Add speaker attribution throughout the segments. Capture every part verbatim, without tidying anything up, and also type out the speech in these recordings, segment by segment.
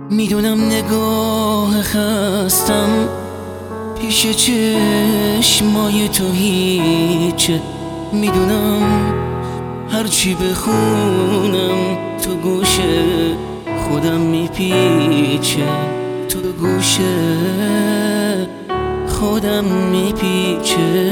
Speaker 1: میدونم نگاه خستم پیش چشمای تو هیچه، میدونم هرچی بخونم تو گوش خودم میپیچه، تو گوش خودم میپیچه.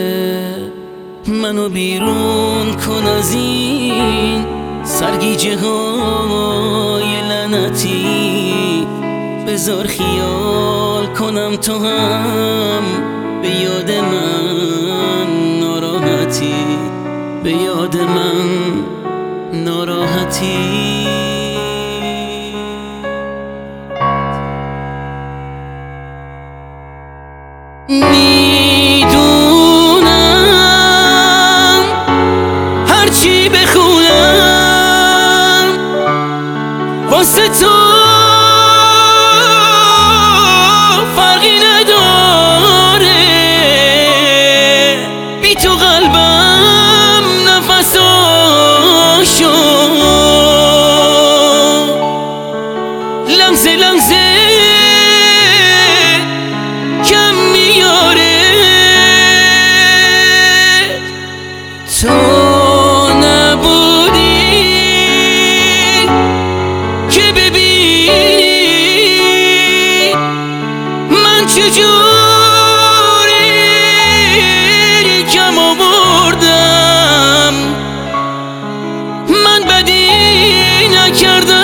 Speaker 1: منو بیرون کن از این سرگیجه های لعنتی، بذار خیال کنم تو هم به یاد من ناراحتی، به یاد من ناراحتی. میدونم هرچی بخونم واسه تو فرقی نداره، بی تو قلبم نفساشو لمسه لمسه کم میاره. تو نبودی که ببینی من چجوری کم آوردم، من بدی نکردم